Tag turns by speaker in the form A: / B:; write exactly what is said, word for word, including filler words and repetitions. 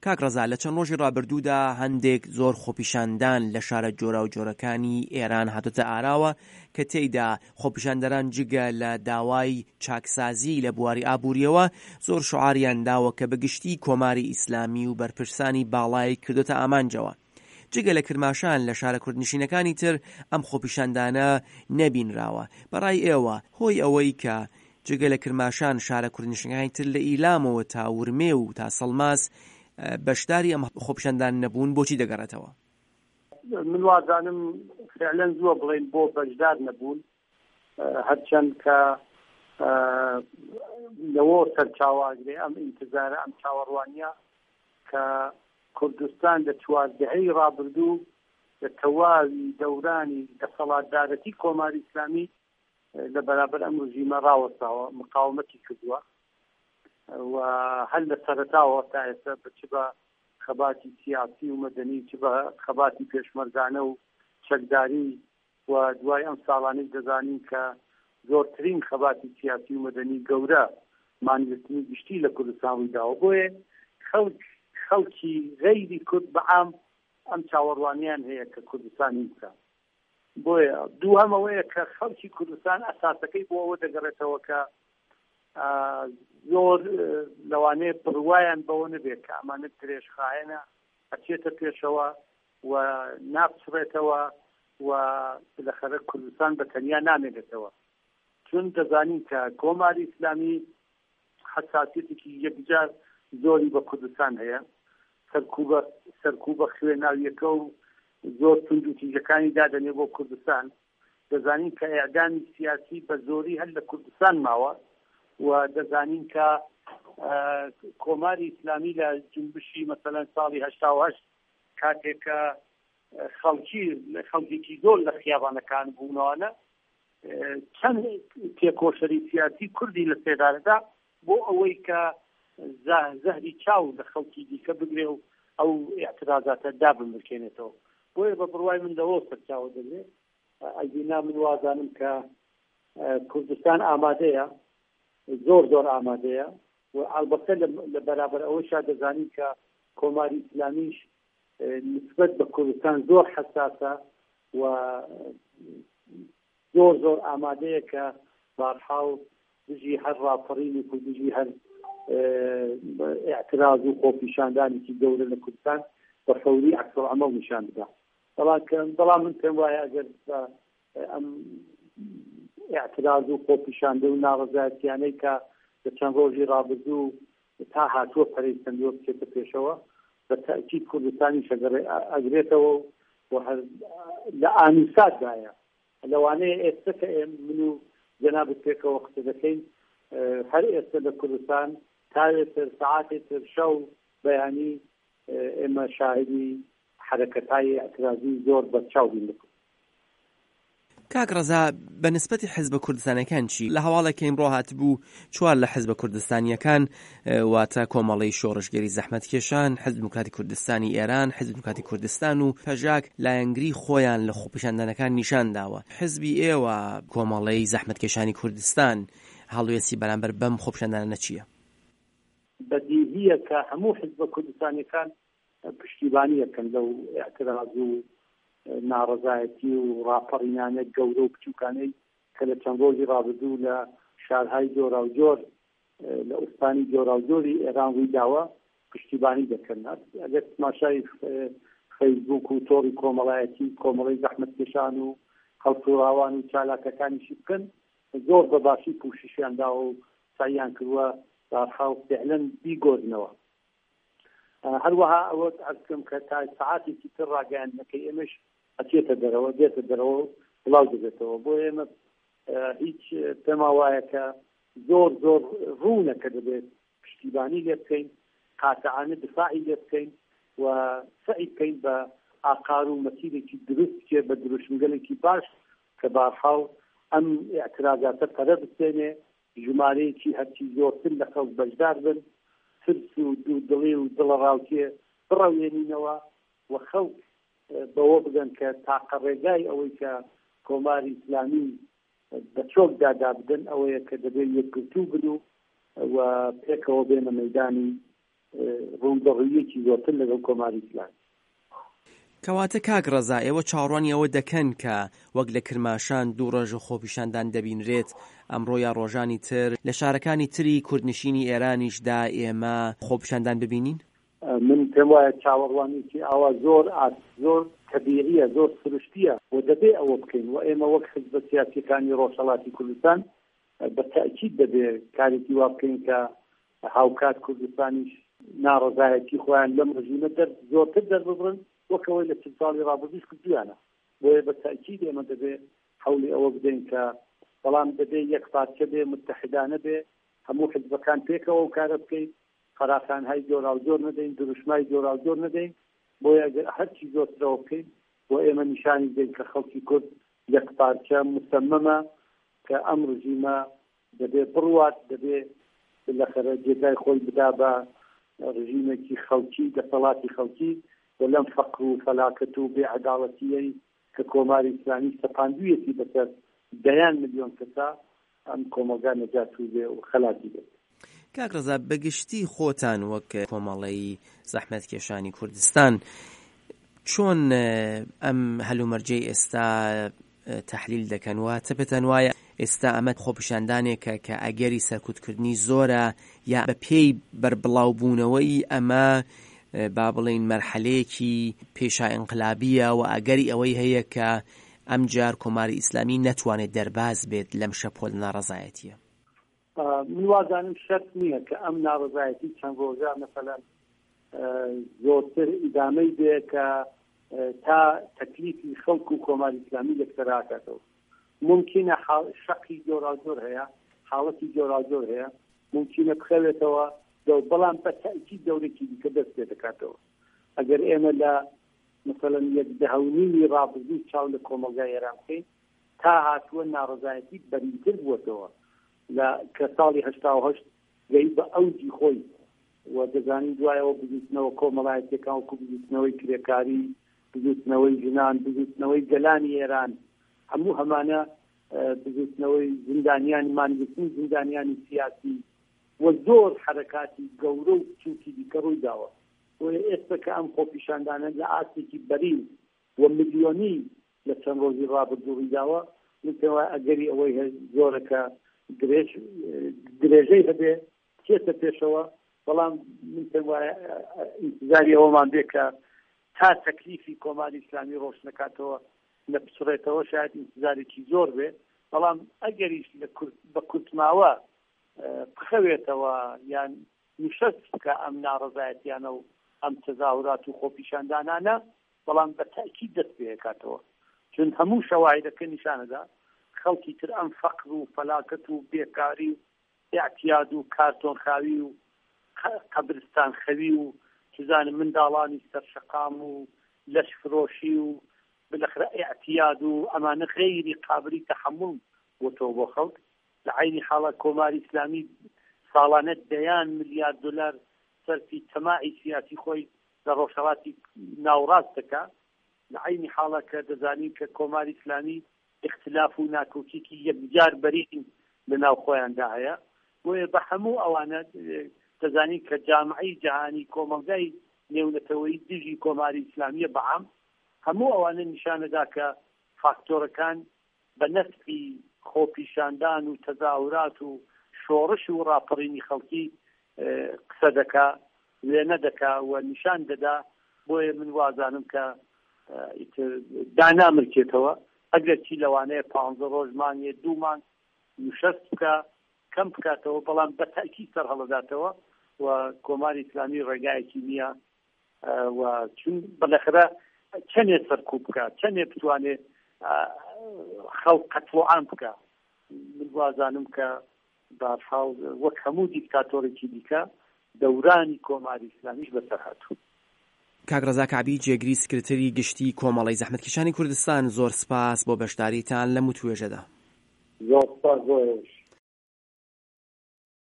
A: کاک ڕەزا لە چەند ڕۆژی ڕابردوودا هەندێک زۆر خۆپیشاندان لە شارە جۆرا و جۆرەکانی ئێران هاتوتە ئاراوە کە تێیدا خۆپیشاندەران جگە لە داوای چاکسازی لە بواری ئابووریەوە زۆر شعاریان داوە کە بەگشتی کۆماری ئیسلامی و بەرپرسانی باڵای کردوتە ئامانجەوە. جگە لە کرماشان لە شارە کوردنشینەکانی تر ئەم خۆپیشاندانە نەبینراوە. بەڕای ئێوە هۆی ئەوەی کە جگە لە کرماشان شارە کوردنشینەکانی تر لە ئیلامەوە تا ورمێ و تا سەڵماس بەشداری ئەم خۆپیشاندان نەبوون بۆچی دەگەڕێتەوە؟
B: من وازانم فعلا زووە بڵێن بۆ بەشدار نەبوون، هەرچەند کە لەوە سەرچاواگرێ ئەم ئینتزارە ئەم چاوەڕوانیە کە کوردستان لە چواردەهەی ڕابردوو لە تەواوی دەورانی دەسەڵاتدارەتی کۆماری ئیسلامی لە بەرامبەر ئەم ڕژیمە ڕاوەستاوە، مقاومەتی کردووە و هەر لە سەرەتاوە تا ئێستا بچ بە خەباتی سیاسی و مەدەنی، چ بە خەباتی پێشمەرگانە و چەکداری و دوای ئەم ساڵانەی دەزانین کە زۆرترین خەباتی سیاسی و مەدەنی گەورە مانگرتنی گشتی لە کوردستان ڕوویداوە. بۆیە خەڵک خەڵکی غەیری کورد بەعام ئەم چاوەڕوانیان هەیە کە کوردستانی بکە. بۆیە دووهەمەوەیە کە خەڵکی کوردستان ئەساسەکەی بۆ ئەوە دەگەڕێتەوە کە زۆر لەوانەیە بڕوایان بەوە نەبێت کە ئەمانە درێژخایەنە ئەچێتە پێشەوە و ناپچڕێتەوە و بالاخەرە کوردستان بە تەنیا نامێنێتەوە، چون دەزانین کە کۆماری ئیسلامی حساسیەتێکی یەکجار زۆری بە کوردستان هەیە، سەرکوب بە خوێناویەکە و زۆر تونند و تیژەکانی دادەنێ بۆ کوردستان. دەزانین کە ئێعدامی سیاسی بە زۆری هەر لە کوردستان ماوە و دەزانین کە کۆماری ئیسلامی لە جنبشی مەسەلەن ساڵی هەشتا و هەشت کاتێک کە خەڵکی خەڵکێکی زۆر لە خیابانەکان بوونەوەنە چەند تێکۆشەری سیاسی کوردی لە سێدارەدا بۆ ئەوەی کە زەهری چاو لە خەڵکی دیکە بگرێ و ئەو ئاعتراضاتە دابمرکێنێتەوە. بۆیە بە بڕوای من لەوە سەرچاوە دەبێت. ئەگینا من وازانم کە کوردستان ئامادەیە، زۆر زۆر ئامادەیە و ئەلبەتە لە بەرابەر ئەوەشا دەزانین کە کۆماری ئیسلامیش نسبەت بە کوردستان زۆر حساسە و زۆر زۆر ئامادەیە کە بارحاو دژی هەر ڕاپەڕینی و دژی هەر اعتراض و خۆپیشاندانێکی گەورە لە کوردستان بە فەوری عەکسەڵعەمەڵ نیشان بدات. بەڵام من پێم وایە ئەگەر ئەم اعتراض و خۆپیشاندە و ناڕەزایەتیانەی کە لە چەند ڕۆژی ڕابردوو تا هاتووە پەرەیسەندیوە بچێتە پێشەوە بە تەئکید کوردستانی ئەگرێتەوە و لە ئانوساتدایە لەوانەیە ئێستا کە من و جەنابەت پێکەوە قسە دەکەین هەر ئێستا لە کوردستان تاوێتر ساعاتێتر شەو بەیانی ئێمە شاهدی حرەکەتای ئەترازی زۆر بەرچاو بین لە
A: کاک ڕەزا بە نسبەتی حیزبە کوردستانیەکان چی؟ لە هەواڵێک ئیمڕۆ هاتبوو چوار لە حیزبە کوردستانیەکان واتە کۆمەڵەی شۆڕشگەری زەحمەتکێشان، حیزب دموکراتی کوردستانی ئێران، حیزب دموکراتی کوردستان و پەژاک لایەنگری خۆیان لە خۆپیشاندانەکان نیشان داوە. حیزبی ئێوە کۆمەڵەی زەحمەتکێشانی کوردستان هەڵوێستی بەرامبەر بەم خۆپیشاندانە چییە؟
B: بەدیهیە کە هەموو حیزبە کوردستانیەکان پشتیبانی یەکەن لەو ئاعتراض و ناڕەزایەتی و ڕاپەڕینانە گەورە و بچووکانەی کە لە چەند ڕۆژی ڕابردوو لە شارهای جۆرا و جۆر لە ئوستانی جۆرا و جۆری ئێران ڕوویداوە پشتیبانی دەکەن. ئەگەر تماشای فەیسبوک و تۆڕی کۆمەڵایەتی کۆمەڵەی زەحمەتکێشان و هەڵسوڕاوان و چالاکەکانیشی بکەن زۆر بەباشی پوششیان داوە و ساییان کردووە بارحاو فعلەن بیگۆڕنەوە. هەروەها ئەوە ئەکەم کە تا ساعاتێکی تر ڕاگەیاندنەکەی ئێمەش ئەچێتە دەرەوە دێتە دەرەوە بڵاو دەبێتەوە. بۆ ئێمە هیچ پێما وایە کە زۆر زۆر ڕوونە کە دەبێت پشتیبانی لێ بکەین، قاتعانە دفاعی لێ بکەین و سعی بکەین بە ئاقار و مەسیرێکی دروست بکێ بە دروشمگەلێکی باش کە بارحاو ئەم ئاعتراضاتە پەرە بستێنێ، ژمارەیەکی هەرچی زۆرتر لە خەڵک بەشدار بن، ترس و دوودڵی و دڵە ڕاوکێ بڕەوێنینەوە و خەڵک بەوە بگەن کە تاقە ڕێگای ئەوەی کە کۆماری ئیسلامی بە چۆک دادا بدەن ئەوەیە کە دەبێت یەکگرتوو بن و پێکەوە بێنە مەیدانی ڕوودەڕوویەکی زۆرتر لەگەڵ کۆماری ئیسلامی.
A: کەواتە کاک ڕەزا ئێوە چاوەڕوانی ئەوە دەکەن کە وەک لە کرماشان دوو ڕۆژە خۆپیشاندان دەبینرێت ئەمڕۆ یا ڕۆژانی تر لە شارەکانی تری کوردنشینی ئێرانیشدا ئێمە خۆپیشاندان ببینین؟
B: من پێم وایە چاوەڕوانێکی ئاوا زۆر ئاست زۆر تەبیعیە زۆر سروشتیە و دەبێ ئەوە بکەین و ئێمە وەک حیزبە سیاسیەکانی ڕۆژهەڵاتی کوردستان بە تەئکید دەبێ کارێکی وا بکەین کە هاوکات کوردستانیش ناڕەزایەتی خۆیان لەم ڕژیمە دەر زۆرتر دەرببڕن وەکەوەی لە چل ساڵی ڕابردوش کردویانە. بۆیە بە تەئکید ئێمە دەبێ هەوڵی ئەوە بدەین کە بەڵام دەبێ یەک پارچە بێ متحیدانە بێ هەموو حیزبەکان پێکەوە و کارە بکەین خەراخانهای جۆرا و جۆر نەدەین دروشمای جۆرا و جۆر نەدەین بۆیە هەرچی زۆرترەوە بکەین بۆ ئێمە نیشانی بدەین کە خەڵکی کورد یەک پارچە مسەممە کە ئەم ڕژیمە دەبێ بڕوات دەبێ بالاخره جێگای خۆی بدا بە ڕژیمێکی خەڵکی دەسەڵاتی خەڵکی و لەم فەقر و فەلاکەت و بێعەداڵەتیەی کە کۆماری ئیسلامی سەپاندوویەتی بەسەر دەیان ملیۆن کەسا ئەم کۆمەلگا نەجات و بێ و خەلاتی بێت.
A: کاک ڕەزا بەگشتی خۆتان وەک کۆمەڵەی زەحمەتکێشانی کوردستان چۆن ئەم هەلومەرجەی ئێستا تەحلیل دەکەن واتە پێتان وایە ئێستا ئەمە خۆپیشاندانێکە کە ئەگەری سەرکوتکردنی زۆرە یا بە پێی بەربڵاوبوونەوەی ئەمە با بڵێن مەرحەلەیەکی پێشا ئینقلابیە و ئەگەری ئەوەی هەیە کە ئەم جار کۆماری ئیسلامی نەتوانێت دەرباز بێت لەم شەپۆل ناڕەزایەتیە؟
B: من وازانم شەرت نییە کە ئەم ناڕەزایەتی چەند ڕۆژە مەسەلەن زۆرتر ئیدامەی بێ کە تا تەکلیفی خەڵک و کۆماری ئیسلامی لەکتەراکاتەوە. ممکنە شەقی جۆراوجۆر هەیە حاڵەتی جۆراوجۆر هەیە ممکنە بخەوێتەوە بەڵام بە تەئکید دەورێکی دیکە دەست پێ دەکاتەوە. ئەگەر ئێمە لە مەسەلەن یەک دەهەونیمی ڕابردوو چاو لە کۆمەلگای ئێران بکەین تا هاتووە ناڕەزایەتی بەرینتر بووەتەوە لە کە ساڵی هەشتا و هەشت گەی بە ئەوجی خۆی و دەزانین دوایەوە بزوتنەوە کۆمەڵایەتیەکان وەکو بزوتنەوەی کرێکاری بزوتنەوەی ژنان بزوتنەوەی گەلانی ئێران هەموو هەمانە بزوتنەوەی زیندانیانی مانگرتنی زیندانیانی سیاسی و زۆر حرەکاتی گەورە و بچووکی دیکە ڕووی داوە و ئێستا کە ئەم خۆپیشاندانە لە ئاستێکی بەرین و ملیۆنی لە چەند ڕۆژی ڕابردوو ڕووی داوە منتەوە ئەگەری ئەوەی زۆرەکە درێژ درێژەی هەبێ چێتە پێشەوە بەڵام منتەوە ئینتیزاری ئەوەمان بێ کە تا تەکلیفی کۆماری ئیسلامی ڕۆژ نەکاتەوە لە بچڕێتەوە شاید ئینتیزارێکی زۆر بێ بەڵام ئەگەریش بە کورتماوە بخەوێتەوە یان نیشەست بکە ئەم ناڕەزایەتیانە و ئەم تەزاورات و خۆپیشاندانانە بەڵام بە تەئکید دەست پێ دەکاتەوە چون هەموو شەواهیدەکە نیشانەدا خەڵکی تر ئەم فەقر و فەلاکەت و بێکاری و ئیعتیاد و کارتۆنخاوی و قەبرستان خەوی و چزانم منداڵانی سەرشەقام و لەشفرۆشی و بالاخره ئیعتیاد و ئەمانە غەیری قابلی تەحەموڵ بۆتەوە بۆ خەڵک لە عینی حاڵە کۆماری ئیسلامی ساڵانە دەیان ملیارد دلار سەرفی تەماعی سیاسی خۆی لە ڕۆژهەڵاتی ناوڕاست دەکات لە عینی حاڵە کە دەزانین کە کۆماری ئیسلامی اختلاف و ناکۆکیکی یەکجار بەرین لە ناو خۆیاندا هەیە بۆیە بە هەموو ئەوانە دەزانین کە جامعەی جەهانی کۆمەلگای نێونەتەوەی دژی کۆماری ئیسلامیە بەعام هەموو ئەوانە نیشانەدا کە فاکتۆرەکان بە نەسفی خۆپیشاندان و تەزاورات و شۆڕش و ڕاپەڕینی خەڵکی قسە دەکا وێنە دەکا و نیشان دەدا بۆیە من وازانم کە دانامرکێتەوە ئەگەر چی لەوانەیە پانزە ڕۆژمانیە دوومان نشەست بکە کەم بکاتەوە بەڵام بە تەئکید سەرهەڵەداتەوە و کۆماری ئیسلامی ڕێگایەکی نییە و چون بەلەخرە چەندێ سەرکوب بکە چەندێ بتوانێت خەڵک قەتڵعام بکە من وازانم کە بەرحاڵ وەک هەموو دیکتاتۆرێکی دیکە دەورانی کۆماری ئیسلامیش بەسەر هاتوو.
A: کاک ڕەزا کەعبی جێگری سکرتەری گشتی کۆمەڵەی زەحمەتکێشانی کوردستان زۆر سپاس بۆ بەشداریتان لەم توێژەدا.
B: زۆر سپاس بۆ